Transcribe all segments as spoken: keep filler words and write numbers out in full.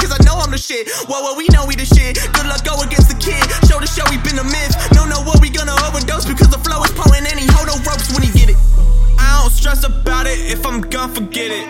cause I know I'm the shit. Whoa, whoa, we know we the shit. Good luck go against the kid. Show to show we been a myth. No, no, what we gonna overdose because the flow is potent and he hold no ropes when he get it. I don't stress about it if I'm gonna forget it.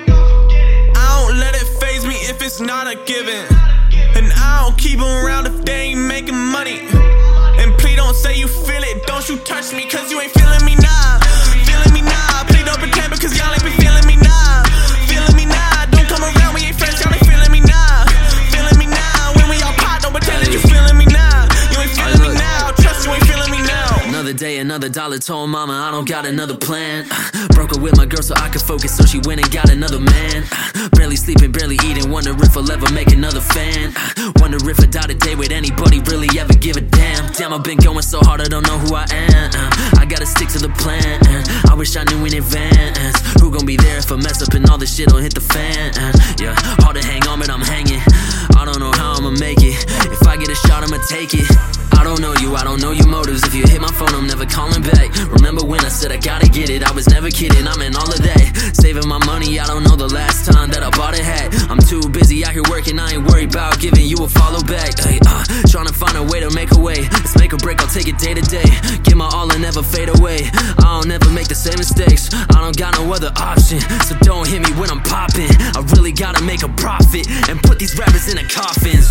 I don't let it faze me if it's not a given. And I don't keep them around if they ain't making money. And please don't say you feel it, don't you touch me cause you ain't feeling me now. Feeling me now, please don't pretend because y'all ain't been feeling me now. Feeling me now, don't come around, we ain't friends, y'all ain't feeling me now. Feeling me now, when we all pop, don't pretend that you feeling me now. You ain't feeling me now, trust you ain't feeling me now. Another day, another dollar, told mama I don't got another plan. uh, Broke her with my girl so I could focus, so she went and got another man. uh, Barely sleeping, barely eating, wonder if I'll ever make another fan. uh, Wonder if I die today, would anybody really ever give a damn? Damn, I've been going so hard I don't know who I am. uh, I gotta stick to the plan. uh, I wish I knew in advance who gon' be there if I mess up and all this shit'll hit the fan. uh, Yeah, hard to hang on but I'm hanging. I don't know how I'ma make it. If I get a shot I'ma take it. I don't know you, I don't know your motives. If you hit my phone, I'm never calling back. Remember when I said I gotta get it? I was never kidding, I'm in all of that. Saving my money, I don't know the last time that I bought a hat. I'm too busy out here working, I ain't worried about giving you a follow back. Hey, uh, trying to find a way to make a way. Let's make a break, I'll take it day to day. Give my all and never fade away. I don't ever make the same mistakes. I don't got no other option, so don't hit me when I'm popping. I really gotta make a profit and put these rappers in their coffins.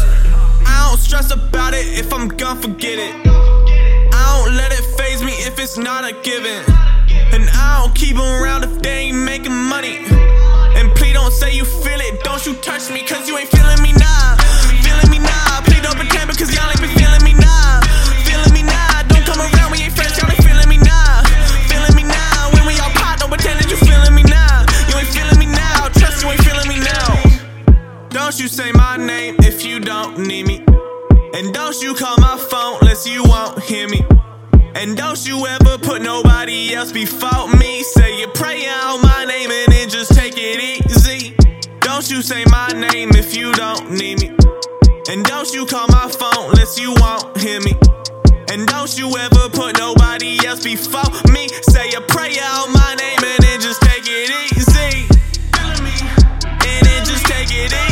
I don't stress about it if I'm gonna forget it. I don't let it faze me if it's not a given. And I don't keep them around if they ain't making money. And please don't say you feel it, don't you touch me cause you ain't feeling me now. Feeling me now, please don't pretend because y'all ain't been feeling me now. Feeling me now, don't come around, we ain't friends, y'all ain't feeling me now. Feeling me now, when we all pop, don't pretend that you feeling me now. You ain't feeling me now, trust you ain't feeling me now. Don't you say my name if you don't need me. And don't you call my phone unless you won't hear me. And don't you ever put nobody else before me. Say your prayer on my name and then just take it easy. Don't you say my name if you don't need me. And don't you call my phone unless you won't hear me. And don't you ever put nobody else before me. Say your prayer on my name and then just take it easy. And then just take it easy.